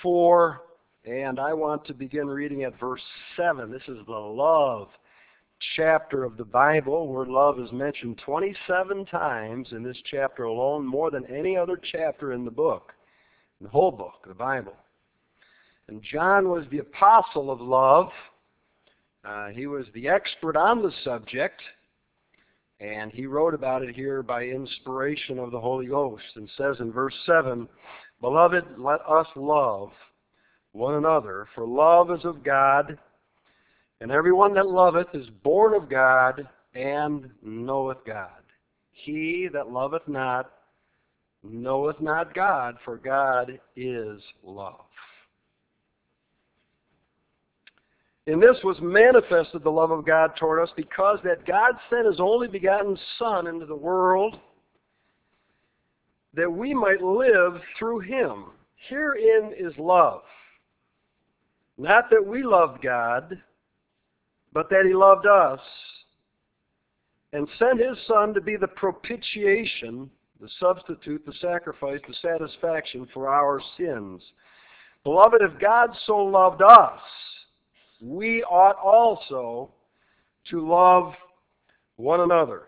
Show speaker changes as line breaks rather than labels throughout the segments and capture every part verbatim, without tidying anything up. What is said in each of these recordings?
four, and I want to begin reading at verse seven. This is the love chapter of the Bible, where love is mentioned twenty-seven times in this chapter alone, more than any other chapter in the book, in the whole book, the Bible. And John was the apostle of love. Uh, he was the expert on the subject, and he wrote about it here by inspiration of the Holy Ghost, and says in verse seven, "Beloved, let us love one another, for love is of God, and everyone that loveth is born of God, and knoweth God. He that loveth not knoweth not God, for God is love." In this was manifested the love of God toward us, because that God sent His only begotten Son into the world, that we might live through Him. Herein is love. Not that we loved God, but that He loved us, and sent His Son to be the propitiation, the substitute, the sacrifice, the satisfaction for our sins. Beloved, if God so loved us, we ought also to love one another.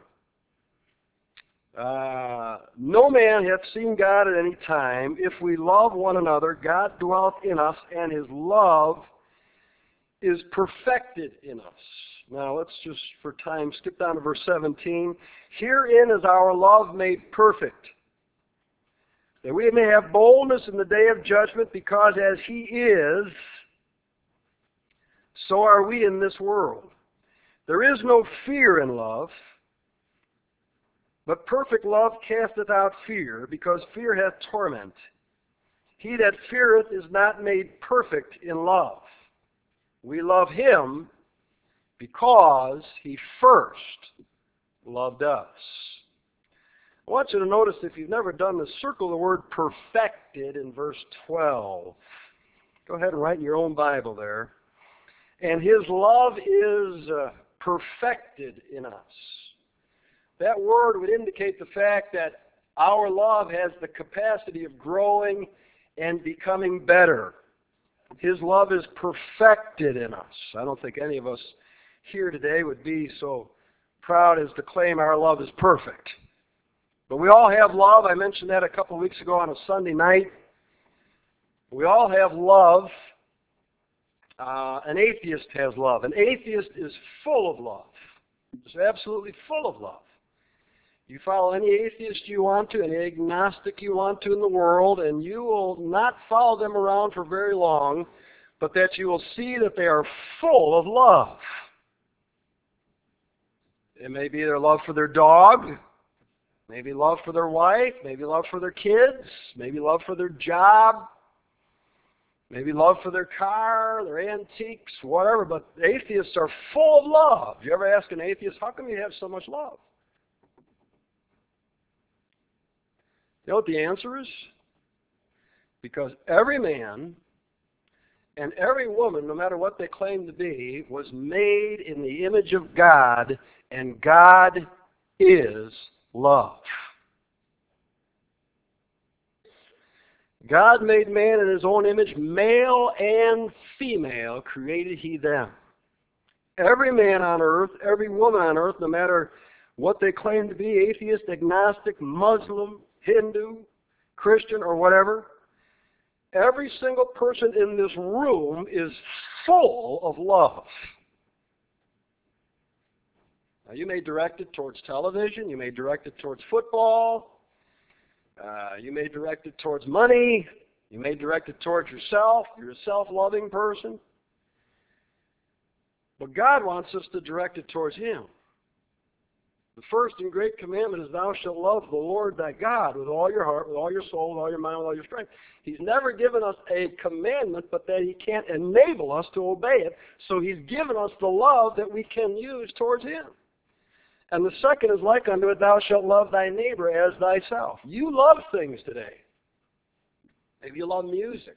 Uh, no man hath seen God at any time. If we love one another, God dwelleth in us, and His love is perfected in us. Now let's just, for time, skip down to verse seventeen. Herein is our love made perfect, that we may have boldness in the day of judgment, because as He is, so are we in this world. There is no fear in love, but perfect love casteth out fear, because fear hath torment. He that feareth is not made perfect in love. We love Him because He first loved us. I want you to notice, if you've never done this, circle the word perfected in verse twelve. Go ahead and write in your own Bible there. And His love is uh, perfected in us. That word would indicate the fact that our love has the capacity of growing and becoming better. His love is perfected in us. I don't think any of us here today would be so proud as to claim our love is perfect. But we all have love. I mentioned that a couple of weeks ago on a Sunday night. We all have love. Uh, an atheist has love. An atheist is full of love. It's absolutely full of love. You follow any atheist you want to, any agnostic you want to in the world, and you will not follow them around for very long, but that you will see that they are full of love. It may be their love for their dog, maybe love for their wife, maybe love for their kids, maybe love for their job, maybe love for their car, their antiques, whatever, but atheists are full of love. You ever ask an atheist, how come you have so much love? You know what the answer is? Because every man and every woman, no matter what they claim to be, was made in the image of God, and God is love. God made man in His own image, male and female created He them. Every man on earth, every woman on earth, no matter what they claim to be, atheist, agnostic, Muslim, Hindu, Christian, or whatever, every single person in this room is full of love. Now, you may direct it towards television, you may direct it towards football, Uh, you may direct it towards money. You may direct it towards yourself. You're a self-loving person. But God wants us to direct it towards Him. The first and great commandment is, thou shalt love the Lord thy God with all your heart, with all your soul, with all your mind, with all your strength. He's never given us a commandment, but that He can't enable us to obey it. So He's given us the love that we can use towards Him. And the second is like unto it, thou shalt love thy neighbor as thyself. You love things today. Maybe you love music.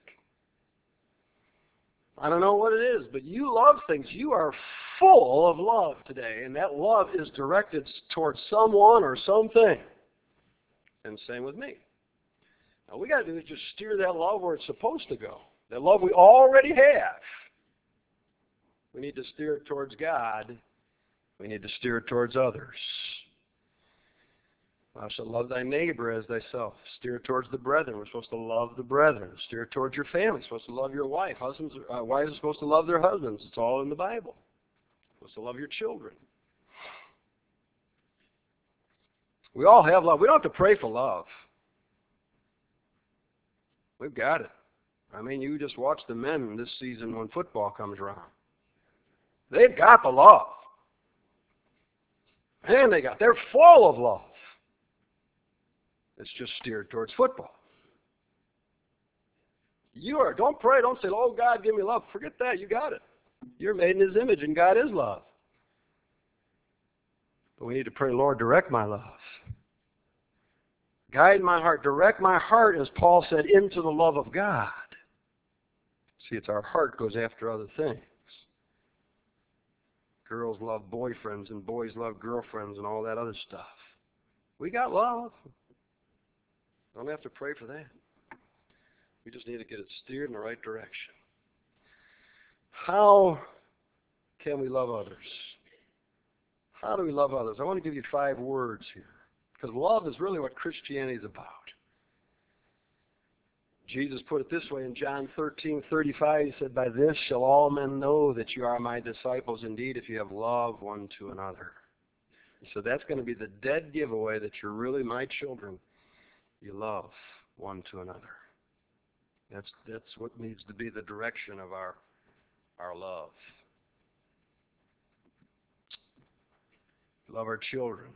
I don't know what it is, but you love things. You are full of love today, and that love is directed towards someone or something. And same with me. Now, what we got to do is just steer that love where it's supposed to go. The love we already have. We need to steer it towards God. We need to steer it towards others. Thou shalt love thy neighbor as thyself. Steer it towards the brethren. We're supposed to love the brethren. Steer it towards your family. You're supposed to love your wife. Husbands, uh, wives are supposed to love their husbands. It's all in the Bible. You're supposed to love your children. We all have love. We don't have to pray for love. We've got it. I mean, you just watch the men this season when football comes around. They've got the love. And they got, they're full of love. It's just steered towards football. You are, don't pray, don't say, oh, God, give me love. Forget that, you got it. You're made in His image, and God is love. But we need to pray, Lord, direct my love. Guide my heart. Direct my heart, as Paul said, into the love of God. See, it's our heart goes after other things. Girls love boyfriends, and boys love girlfriends, and all that other stuff. We got love. Don't have to pray for that. We just need to get it steered in the right direction. How can we love others? How do we love others? I want to give you five words here, because love is really what Christianity is about. Jesus put it this way in John thirteen thirty-five. He said, by this shall all men know that you are my disciples indeed, if you have love one to another. So that's going to be the dead giveaway that you're really my children. You love one to another. That's that's what needs to be the direction of our our love. Love our children.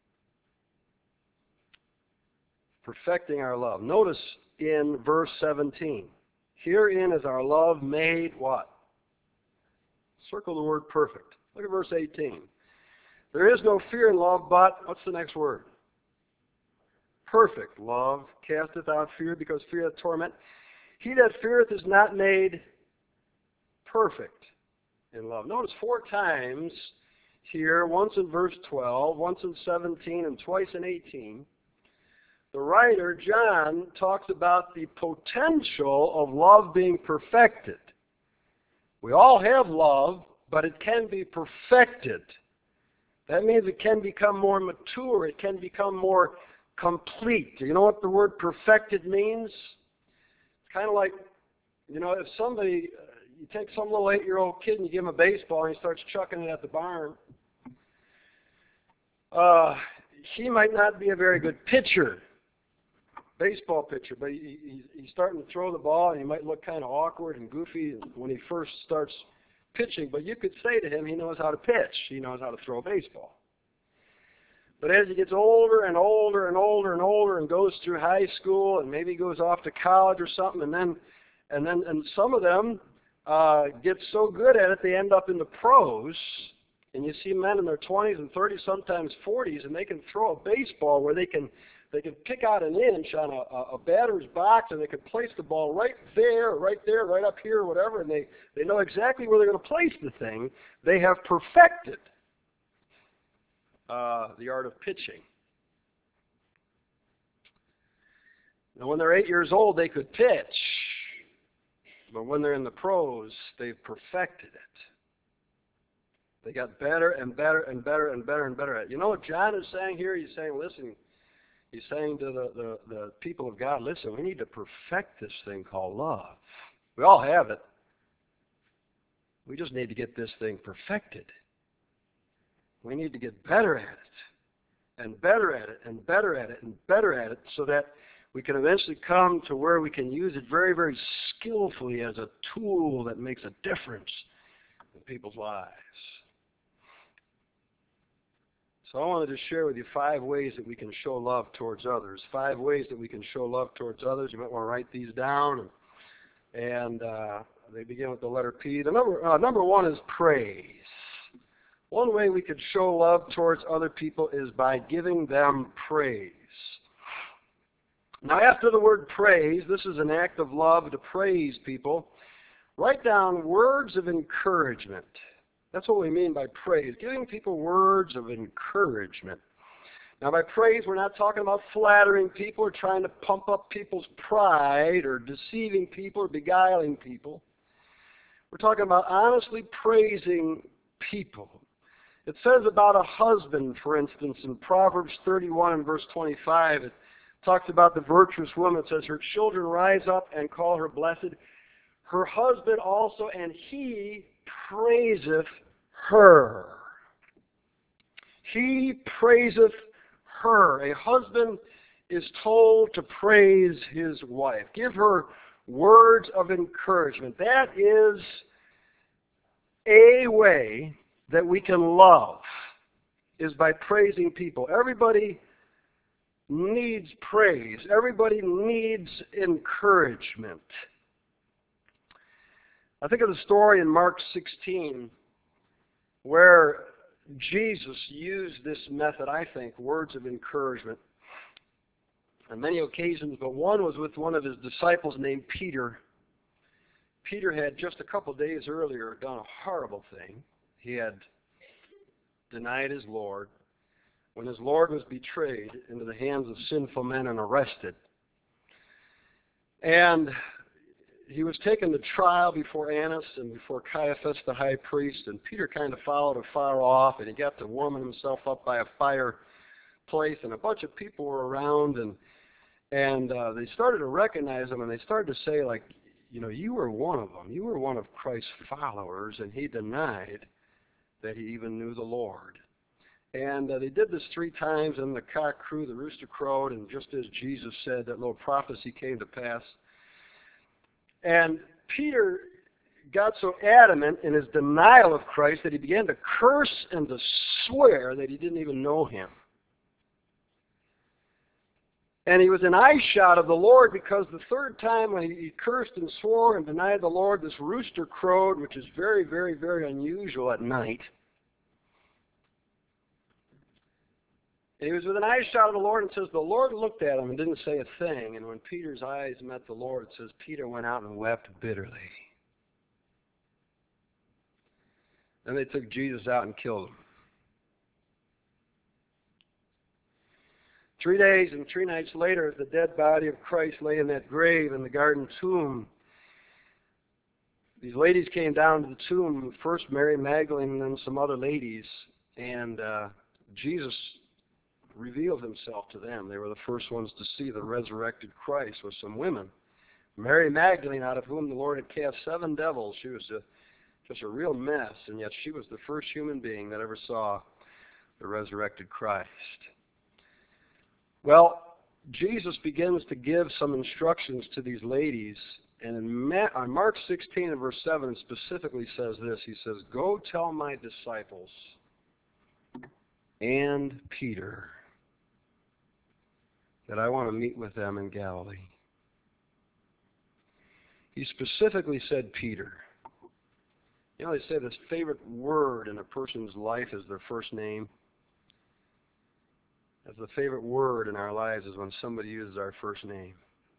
Perfecting our love. Notice in verse seventeen. Herein is our love made what? Circle the word perfect. Look at verse eighteen. There is no fear in love, but, what's the next word? Perfect. Love casteth out fear, because fear hath torment. He that feareth is not made perfect in love. Notice four times here, once in verse twelve, once in seventeen, and twice in eighteen, the writer, John, talks about the potential of love being perfected. We all have love, but it can be perfected. That means it can become more mature. It can become more complete. You know what the word perfected means? It's kind of like, you know, if somebody, uh, you take some little eight-year-old kid and you give him a baseball and he starts chucking it at the barn, uh, he might not be a very good pitcher, baseball pitcher, but he, he, he's starting to throw the ball, and he might look kind of awkward and goofy when he first starts pitching, but you could say to him, he knows how to pitch. He knows how to throw a baseball. But as he gets older and older and older and older and goes through high school and maybe goes off to college or something, and then and then and some of them uh, get so good at it they end up in the pros. And you see men in their twenties and thirties, sometimes forties, and they can throw a baseball where they can they can pick out an inch on a, a batter's box, and they can place the ball right there, right there, right up here, whatever, and they, they know exactly where they're going to place the thing. They have perfected uh, the art of pitching. Now, when they're eight years old, they could pitch, but when they're in the pros, they've perfected it. They got better and better and better and better and better at it. You know what John is saying here? He's saying, listen, he's saying to the, the, the people of God, listen, we need to perfect this thing called love. We all have it. We just need to get this thing perfected. We need to get better at it, and better at it, and better at it, and better at it, so that we can eventually come to where we can use it very, very skillfully as a tool that makes a difference in people's lives. So I wanted to share with you five ways that we can show love towards others. Five ways that we can show love towards others. You might want to write these down. And, and uh, they begin with the letter P. The number, uh, number one is praise. One way we could show love towards other people is by giving them praise. Now, after the word praise, this is an act of love to praise people. Write down words of encouragement. That's what we mean by praise, giving people words of encouragement. Now, by praise, we're not talking about flattering people or trying to pump up people's pride or deceiving people or beguiling people. We're talking about honestly praising people. It says about a husband, for instance, in Proverbs thirty-one and verse twenty-five, it talks about the virtuous woman. It says, her children rise up and call her blessed. Her husband also, and he praiseth her. He praiseth her. A husband is told to praise his wife. Give her words of encouragement. That is a way that we can love, is by praising people. Everybody needs praise. Everybody needs encouragement. I think of the story in Mark sixteen where Jesus used this method, I think, words of encouragement, on many occasions, but one was with one of his disciples named Peter. Peter had just a couple days earlier done a horrible thing. He had denied his Lord when his Lord was betrayed into the hands of sinful men and arrested. And he was taken to trial before Annas and before Caiaphas the high priest, and Peter kind of followed afar off, and he got to warming himself up by a fireplace, and a bunch of people were around, and and uh, they started to recognize him, and they started to say, like, you know, you were one of them. You were one of Christ's followers, and he denied that he even knew the Lord. And uh, they did this three times, and the cock crew, the rooster crowed, and just as Jesus said, that little prophecy came to pass. And Peter got so adamant in his denial of Christ that he began to curse and to swear that he didn't even know him. And he was an eyeshot of the Lord, because the third time when he cursed and swore and denied the Lord, this rooster crowed, which is very, very, very unusual at night. And he was with an eyeshot of the Lord, and says the Lord looked at him and didn't say a thing. And when Peter's eyes met the Lord, it says Peter went out and wept bitterly. Then they took Jesus out and killed him. Three days and three nights later, as the dead body of Christ lay in that grave in the garden tomb, these ladies came down to the tomb, first Mary Magdalene and then some other ladies, and uh, Jesus revealed himself to them. They were the first ones to see the resurrected Christ with some women. Mary Magdalene, out of whom the Lord had cast seven devils, she was a, just a real mess, and yet she was the first human being that ever saw the resurrected Christ. Well, Jesus begins to give some instructions to these ladies, and in Ma- on Mark sixteen and verse seven it specifically says this. He says, "Go tell my disciples and Peter that I want to meet with them in Galilee." He specifically said Peter. You know, they say this favorite word in a person's life is their first name. That's the favorite word in our lives, is when somebody uses our first name.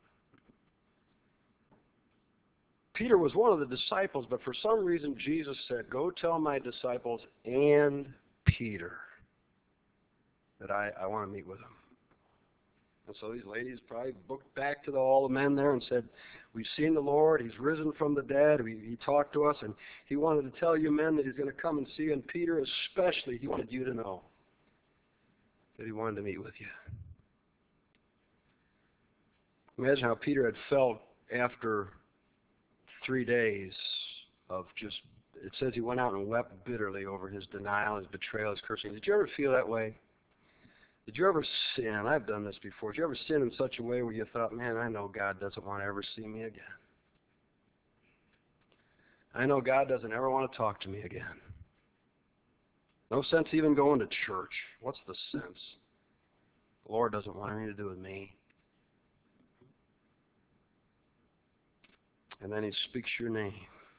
Peter was one of the disciples, but for some reason Jesus said, "Go tell my disciples and Peter that I, I want to meet with them." And so these ladies probably booked back to the, all the men there and said, "We've seen the Lord. He's risen from the dead. We, he talked to us, and he wanted to tell you men that he's going to come and see you. And Peter especially, he wanted you to know that he wanted to meet with you." Imagine how Peter had felt after three days of just, it says he went out and wept bitterly over his denial, his betrayal, his cursing. Did you ever feel that way? Did you ever sin? I've done this before. Did you ever sin in such a way where you thought, man, I know God doesn't want to ever see me again. I know God doesn't ever want to talk to me again. No sense even going to church. What's the sense? The Lord doesn't want anything to do with me. And then he speaks your name.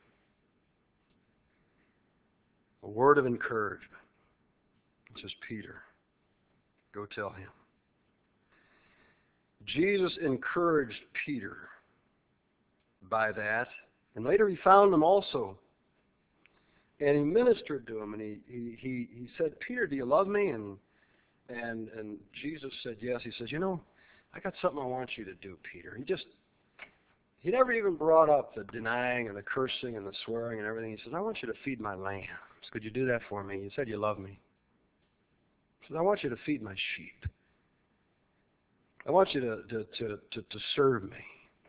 A word of encouragement. It says, "Peter, go tell him." Jesus encouraged Peter by that. And later he found him also. And he ministered to him. And he, he, he, he said, "Peter, do you love me?" And And and Jesus said yes. He says, you know, I got something I want you to do, Peter. He just, he never even brought up the denying and the cursing and the swearing and everything. He says, I want you to feed my lambs. Could you do that for me? You said you love me. He says, I want you to feed my sheep. I want you to, to, to, to, to serve me.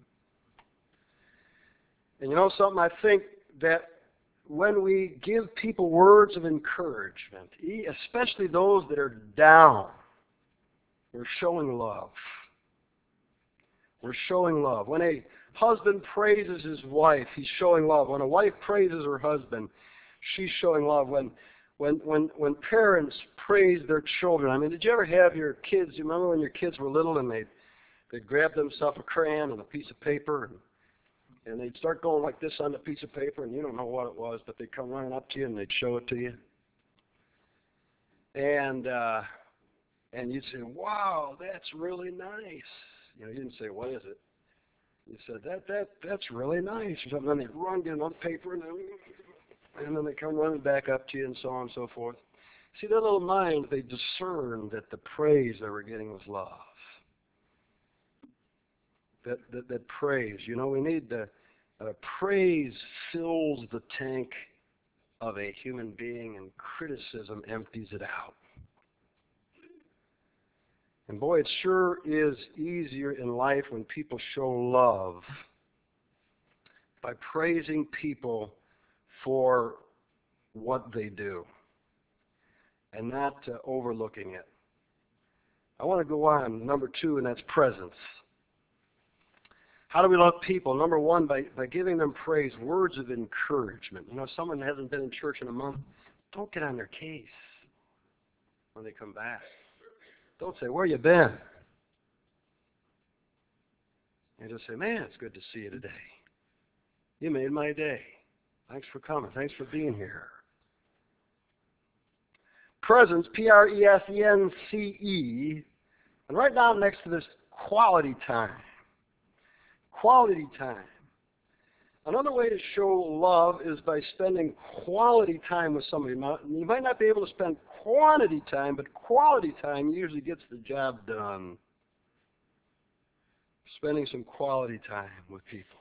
And you know something? I think that when we give people words of encouragement, especially those that are down, we're showing love. We're showing love. When a husband praises his wife, he's showing love. When a wife praises her husband, she's showing love. When when when when parents praise their children. I mean, did you ever have your kids, you remember when your kids were little and they'd, they'd grab themselves a crayon and a piece of paper and And they'd start going like this on the piece of paper, and you don't know what it was, but they'd come running up to you and they'd show it to you. And uh, and you'd say, wow, that's really nice. You know, you didn't say, what is it? You said, that that that's really nice. Or something. And then they'd run, get another paper, and then, and then they come running back up to you and so on and so forth. See, their little mind, they discerned that the praise they were getting was love. That, that, that praise, you know, we need the uh, praise fills the tank of a human being, and criticism empties it out. And boy, it sure is easier in life when people show love by praising people for what they do and not uh, overlooking it. I want to go on, number two, and that's presence. How do we love people? Number one, by, by giving them praise, words of encouragement. You know, if someone hasn't been in church in a month, don't get on their case when they come back. Don't say, where you been? And just say, man, it's good to see you today. You made my day. Thanks for coming. Thanks for being here. Presence, P R E S E N C E, and right now next to this, quality time. Quality time. Another way to show love is by spending quality time with somebody. You might not be able to spend quantity time, but quality time usually gets the job done. Spending some quality time with people.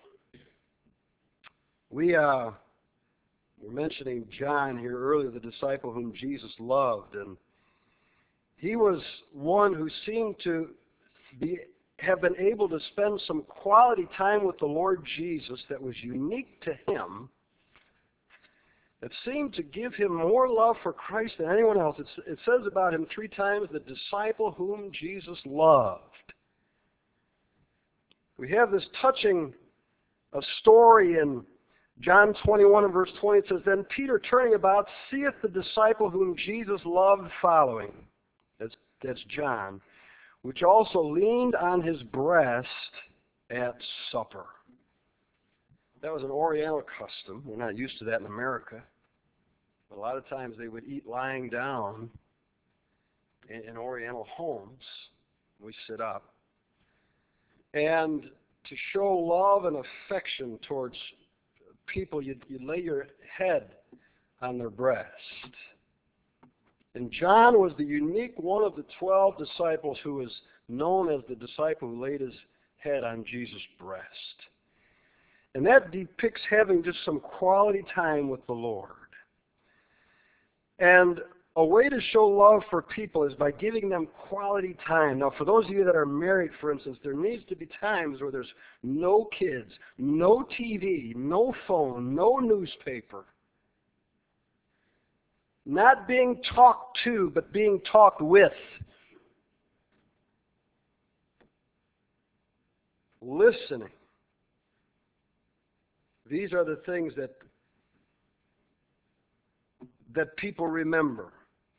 We uh, were mentioning John here earlier, the disciple whom Jesus loved, and he was one who seemed to be have been able to spend some quality time with the Lord Jesus that was unique to him, that seemed to give him more love for Christ than anyone else. It's, it says about him three times, the disciple whom Jesus loved. We have this touching a story in John twenty-one and verse twenty. It says, then Peter, turning about, seeth the disciple whom Jesus loved following. That's, that's John. Which also leaned on his breast at supper. That was an Oriental custom. We're not used to that in America. But a lot of times they would eat lying down in, in Oriental homes. We sit up. And to show love and affection towards people, you'd, you'd lay your head on their breast. And John was the unique one of the twelve disciples who was known as the disciple who laid his head on Jesus' breast. And that depicts having just some quality time with the Lord. And a way to show love for people is by giving them quality time. Now, for those of you that are married, for instance, there needs to be times where there's no kids, no T V, no phone, no newspaper. Not being talked to, but being talked with. Listening. These are the things that that people remember.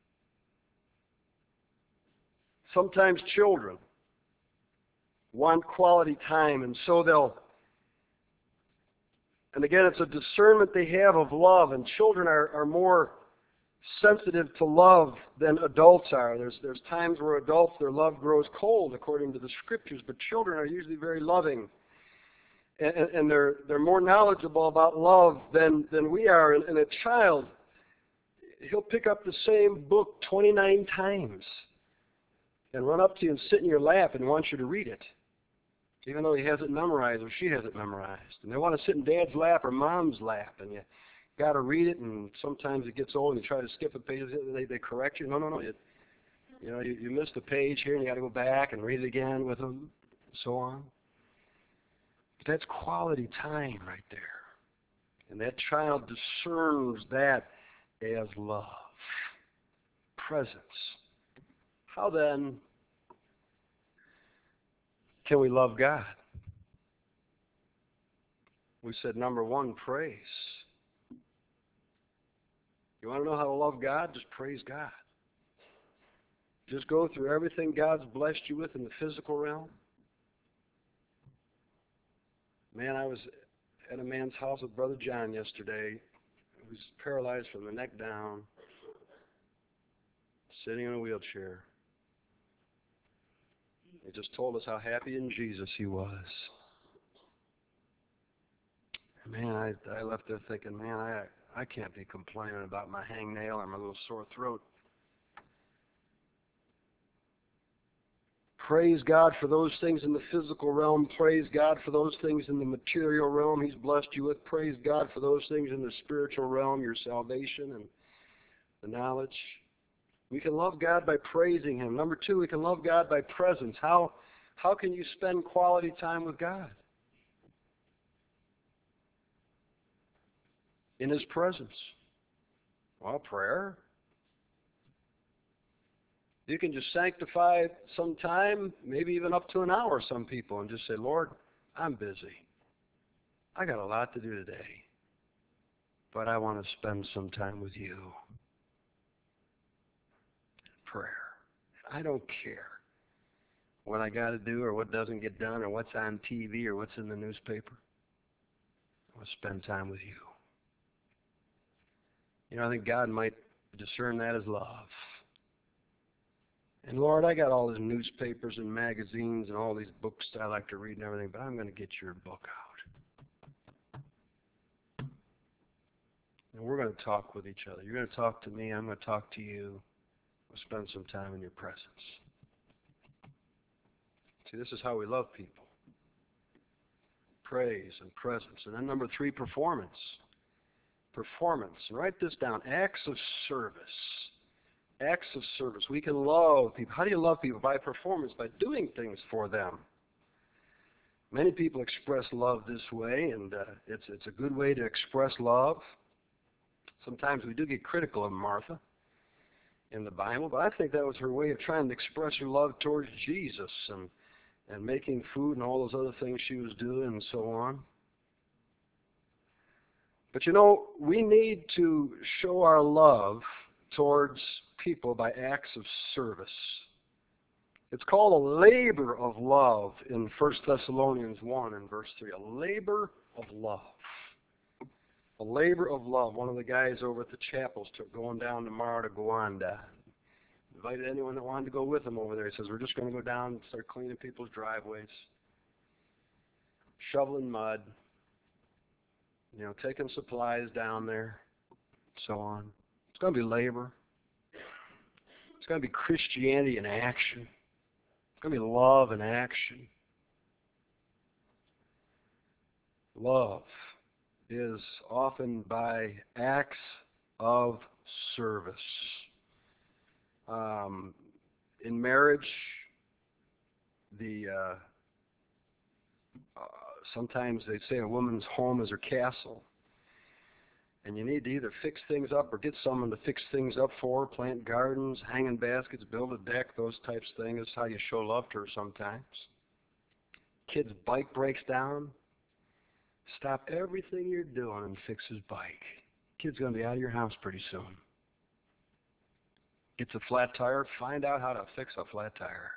Sometimes children want quality time, and so they'll, and again, it's a discernment they have of love, and children are, are more sensitive to love than adults are. There's there's times where adults, their love grows cold according to the scriptures, but children are usually very loving, and, and they're they're more knowledgeable about love than than we are. And, and a child, he'll pick up the same book twenty-nine times, and run up to you and sit in your lap and wants you to read it, even though he has it memorized or she has it memorized. And they want to sit in Dad's lap or Mom's lap, and you got to read it, and sometimes it gets old and you try to skip a page. They, they correct you. No, no, no. It, you know, you, you missed a page here, and you got to go back and read it again with them, and so on. But that's quality time right there. And that child discerns that as love, presence. How then can we love God? We said number one, praise. You want to know how to love God? Just praise God. Just go through everything God's blessed you with in the physical realm. Man, I was at a man's house with Brother John yesterday, who's paralyzed from the neck down, sitting in a wheelchair. He just told us how happy in Jesus he was. Man, I, I left there thinking, man, I, I can't be complaining about my hangnail or my little sore throat. Praise God for those things in the physical realm. Praise God for those things in the material realm He's blessed you with. Praise God for those things in the spiritual realm, your salvation and the knowledge. We can love God by praising Him. Number two, we can love God by presence. How, how can you spend quality time with God? In His presence. Well, prayer. You can just sanctify some time, maybe even up to an hour, some people, and just say, Lord, I'm busy. I got a lot to do today, but I want to spend some time with you. Prayer. I don't care what I got to do or what doesn't get done or what's on T V or what's in the newspaper. I want to spend time with you. You know, I think God might discern that as love. And Lord, I got all these newspapers and magazines and all these books that I like to read and everything, but I'm going to get your book out. And we're going to talk with each other. You're going to talk to me. I'm going to talk to you. We'll spend some time in your presence. See, this is how we love people. Praise and presence. And then number three, performance. Performance. And write this down. Acts of service. Acts of service. We can love people. How do you love people? By performance, by doing things for them. Many people express love this way, and uh, it's, it's a good way to express love. Sometimes we do get critical of Martha in the Bible, but I think that was her way of trying to express her love towards Jesus and, and making food and all those other things she was doing and so on. But you know, we need to show our love towards people by acts of service. It's called a labor of love in First Thessalonians one and verse three. A labor of love. A labor of love. One of the guys over at the chapels took going down tomorrow to Gowanda. Invited anyone that wanted to go with him over there. He says, we're just going to go down and start cleaning people's driveways. Shoveling mud. You know, taking supplies down there. So on. It's going to be labor. It's going to be Christianity in action. It's going to be love in action. Love is often by acts of service. Um, in marriage, the uh, uh, sometimes they say a woman's home is her castle. And you need to either fix things up or get someone to fix things up for her, plant gardens, hanging baskets, build a deck, those types of things. That's how you show love to her sometimes. Kid's bike breaks down. Stop everything you're doing and fix his bike. Kid's going to be out of your house pretty soon. Gets a flat tire, find out how to fix a flat tire.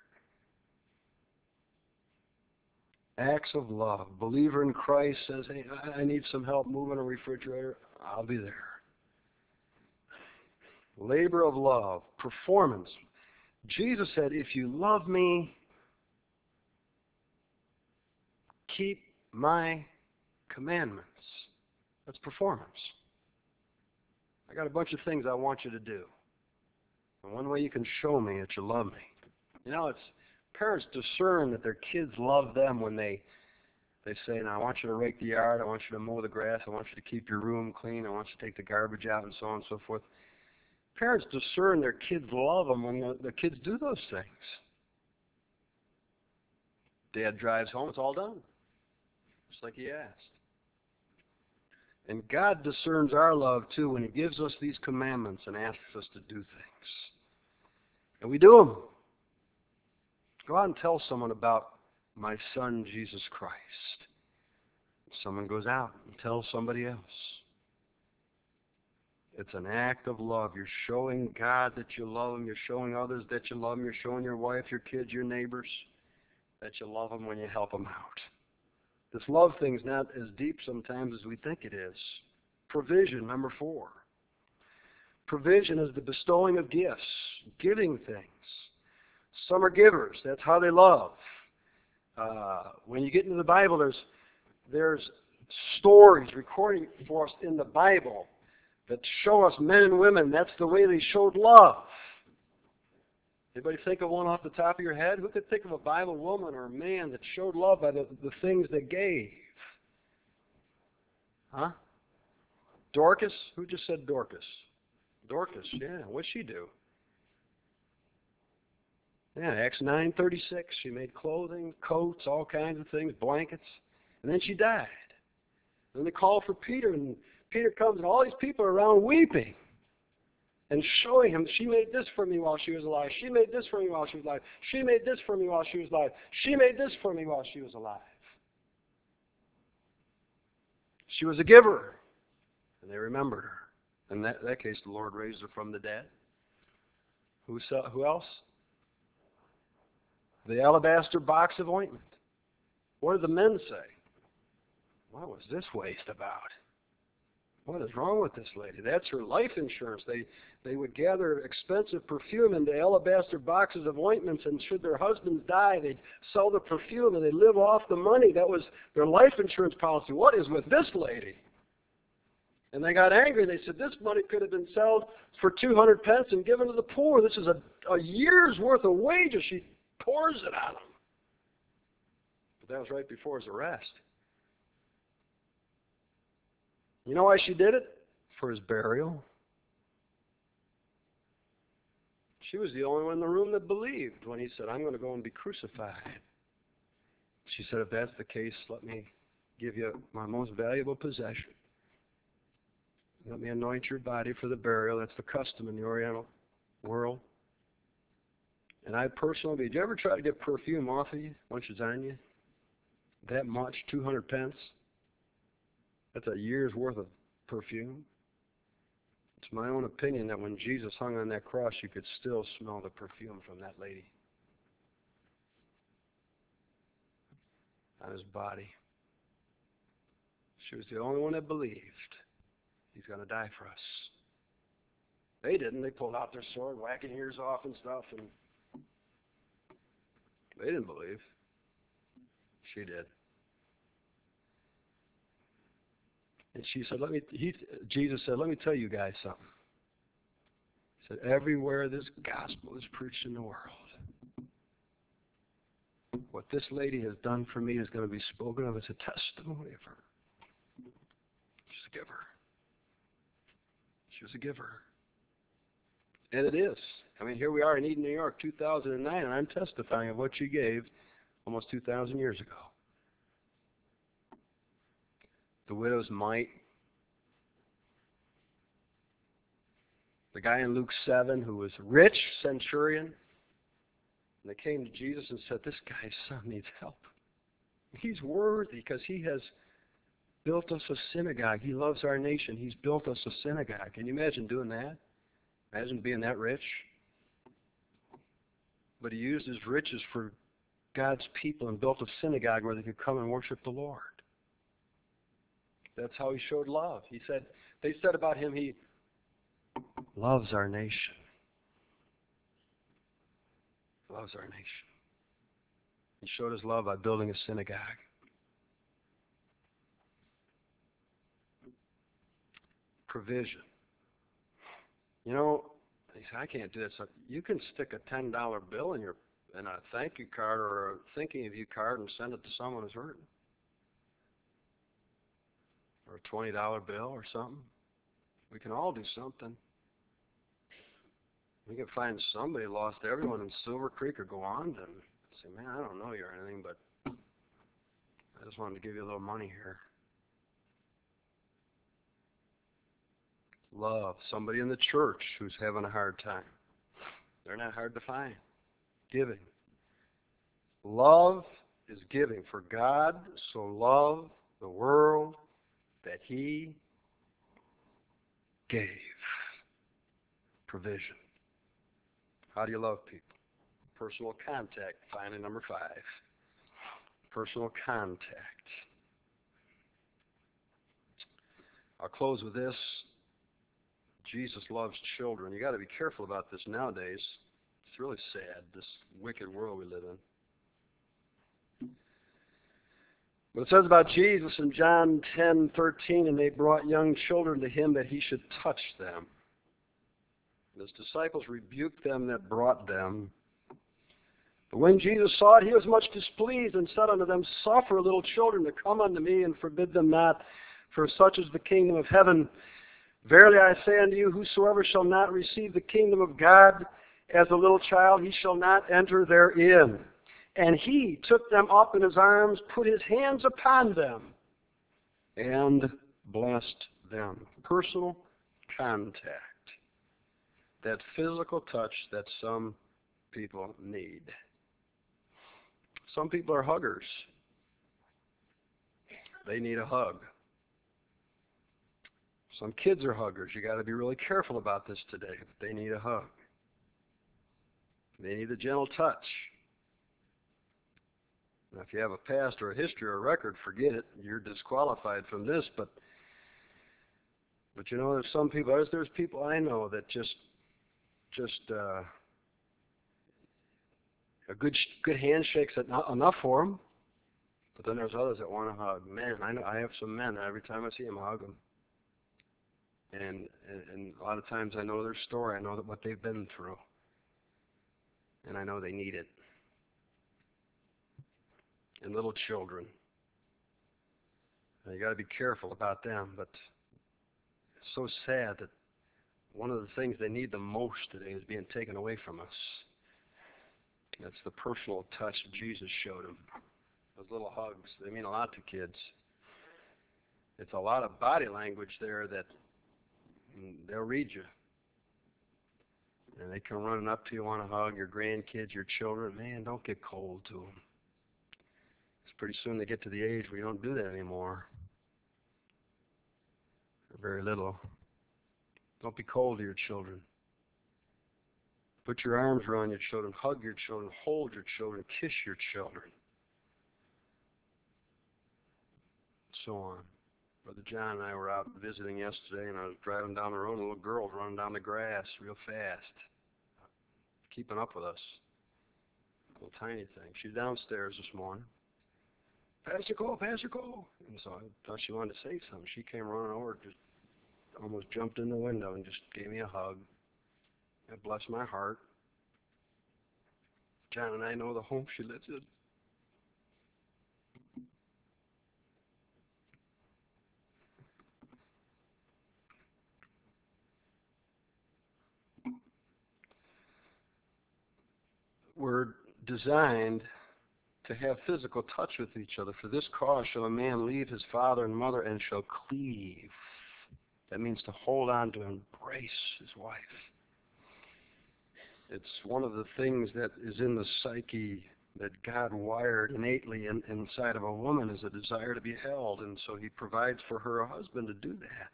Acts of love. Believer in Christ says, hey, I need some help moving a refrigerator. I'll be there. Labor of love. Performance. Jesus said, if you love me, keep my commandments. That's performance. I got a bunch of things I want you to do. And one way you can show me that you love me You know, it's parents discern that their kids love them when they they say, now I want you to rake the yard, I want you to mow the grass, I want you to keep your room clean, I want you to take the garbage out, and so on and so forth. Parents discern their kids love them when the, the kids do those things. Dad drives home, it's all done, just like he asked. And God discerns our love too when he gives us these commandments and asks us to do things. And we do them. Go out and tell someone about my son, Jesus Christ. Someone goes out and tells somebody else. It's an act of love. You're showing God that you love him. You're showing others that you love them. You're showing your wife, your kids, your neighbors that you love them when you help them out. This love thing's not as deep sometimes as we think it is. Provision, number four. Provision is the bestowing of gifts, giving things. Some are givers. That's how they love. Uh, when you get into the Bible, there's there's stories recorded for us in the Bible that show us men and women. That's the way they showed love. Anybody think of one off the top of your head? Who could think of a Bible woman or man that showed love by the, the things they gave? Huh? Dorcas? Who just said Dorcas? Dorcas, yeah. What'd she do? Yeah, Acts nine thirty-six. She made clothing, coats, all kinds of things, blankets. And then she died. Then they call for Peter, and Peter comes, and all these people are around weeping and showing him, she made this for me while she was alive. She made this for me while she was alive. She made this for me while she was alive. She made this for me while she was alive. She was a giver, and they remembered her. In that, that case, the Lord raised her from the dead. Who, saw, who else? The alabaster box of ointment. What did the men say? What was this waste about? What is wrong with this lady? That's her life insurance. They they would gather expensive perfume into alabaster boxes of ointments, and should their husbands die, they'd sell the perfume and they'd live off the money. That was their life insurance policy. What is with this lady? And they got angry. They said, this money could have been sold for two hundred pence and given to the poor. This is a, a year's worth of wages. She pours it on them. But that was right before his arrest. You know why she did it? For his burial. She was the only one in the room that believed when he said, I'm going to go and be crucified. She said, if that's the case, let me give you my most valuable possession. Let me anoint your body for the burial. That's the custom in the Oriental world. And I personally, did you ever try to get perfume off of you once it's on you? That much, two hundred pence? That's a year's worth of perfume. It's my own opinion that when Jesus hung on that cross, you could still smell the perfume from that lady on his body. She was the only one that believed he's going to die for us. They didn't. They pulled out their sword, whacking ears off and stuff, and they didn't believe. She did. And she said, "Let me." He, Jesus said, "Let me tell you guys something." He said, "Everywhere this gospel is preached in the world, what this lady has done for me is going to be spoken of as a testimony of her. She's a giver. She was a giver, and it is. I mean, here we are in Eden, New York, two thousand nine, and I'm testifying of what she gave almost two thousand years ago. The widow's mite. The guy in Luke seven who was rich, centurion, and they came to Jesus and said, this guy's son needs help. He's worthy because he has built us a synagogue. He loves our nation. He's built us a synagogue. Can you imagine doing that? Imagine being that rich. But he used his riches for God's people and built a synagogue where they could come and worship the Lord. That's how he showed love. He said, they said about him, he loves our nation. Loves our nation. He showed his love by building a synagogue. Provision. You know, they say, I can't do that. So you can stick a ten dollar bill in your and a thank you card or a thinking of you card and send it to someone who's hurting. Or a twenty dollar bill or something. We can all do something. We can find somebody lost everyone in Silver Creek or Gowanda and say, man, I don't know you or anything, but I just wanted to give you a little money here. Love somebody in the church who's having a hard time. They're not hard to find. Giving. Love is giving. For God so loved the world that He gave. Provision. How do you love people? Personal contact. Finally, number five. Personal contact. I'll close with this. Jesus loves children. You got to be careful about this nowadays. It's really sad, this wicked world we live in. But it says about Jesus in John ten thirteen, and they brought young children to him that he should touch them. His disciples rebuked them that brought them. But when Jesus saw it, he was much displeased, and said unto them, Suffer little children to come unto me, and forbid them not, for such is the kingdom of heaven. Verily I say unto you, whosoever shall not receive the kingdom of God as a little child, he shall not enter therein. And he took them up in his arms, put his hands upon them, and blessed them. Personal contact. That physical touch that some people need. Some people are huggers. They need a hug. Some kids are huggers. You got to be really careful about this today. They need a hug. They need a gentle touch. Now, if you have a past or a history or a record, forget it. You're disqualified from this. But, but you know, there's some people. There's, there's people I know that just, just uh, a good, good handshake's enough for them. But then there's others that want to hug. Man, I know I have some men. Every time I see them, I hug them. And, and and a lot of times I know their story. I know that what they've been through. And I know they need it. And little children. Now, you got to be careful about them. But it's so sad that one of the things they need the most today is being taken away from us. That's the personal touch Jesus showed them. Those little hugs, they mean a lot to kids. It's a lot of body language there that they'll read you. And they come running up to you, want to hug your grandkids, your children. Man, don't get cold to them. It's pretty soon they get to the age where you don't do that anymore. Or very little. Don't be cold to your children. Put your arms around your children, hug your children, hold your children, kiss your children. So on. Brother John and I were out visiting yesterday, and I was driving down the road, and a little girl was running down the grass real fast, keeping up with us. A little tiny thing. She's downstairs this morning. Pastor Cole, Pastor Cole. And so I thought she wanted to say something. She came running over, just almost jumped in the window and just gave me a hug. It blessed my heart. John and I know the home she lives in. We're designed to have physical touch with each other. For this cause shall a man leave his father and mother and shall cleave. That means to hold on to, embrace his wife. It's one of the things that is in the psyche that God wired innately in, inside of a woman is a desire to be held, and so he provides for her a husband to do that.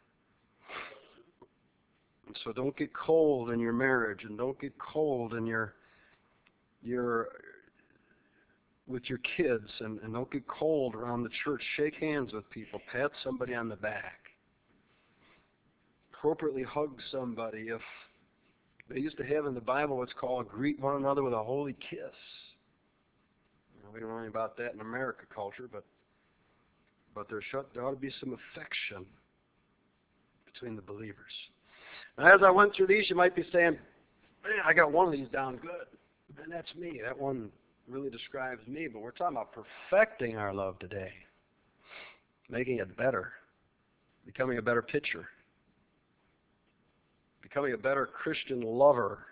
And so don't get cold in your marriage, and don't get cold in your your with your kids, and, and don't get cold around the church. Shake hands with people. Pat somebody on the back. Appropriately hug somebody. If they used to have in the Bible what's called greet one another with a holy kiss. You know, we don't know anything about that in American culture, but but there, should, there ought to be some affection between the believers. Now, as I went through these, you might be saying, man, I got one of these down good. And that's me. That one really describes me. But we're talking about perfecting our love today, making it better, becoming a better pitcher, becoming a better Christian lover.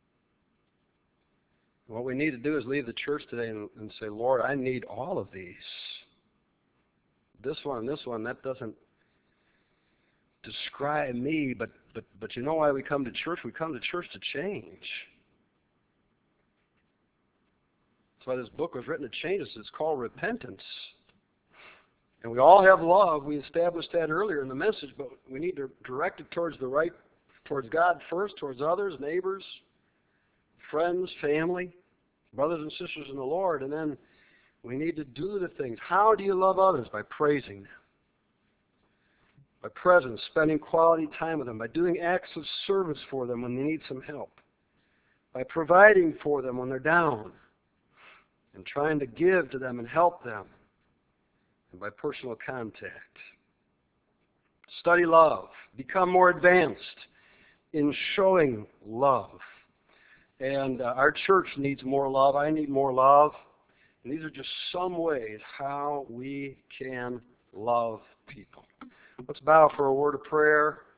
What we need to do is leave the church today and, and say, Lord, I need all of these. This one and this one, that doesn't describe me, but, but, but you know why we come to church? We come to church to change. That's why this book was written to change us. It's called repentance. And we all have love. We established that earlier in the message, but we need to direct it towards the right, towards God first, towards others, neighbors, friends, family, brothers and sisters in the Lord, and then we need to do the things. How do you love others? By praising them, by presence, spending quality time with them, by doing acts of service for them when they need some help, by providing for them when they're down, and trying to give to them and help them, and by personal contact. Study love. Become more advanced in showing love. And uh, our church needs more love. I need more love. And these are just some ways how we can love people. Let's bow for a word of prayer.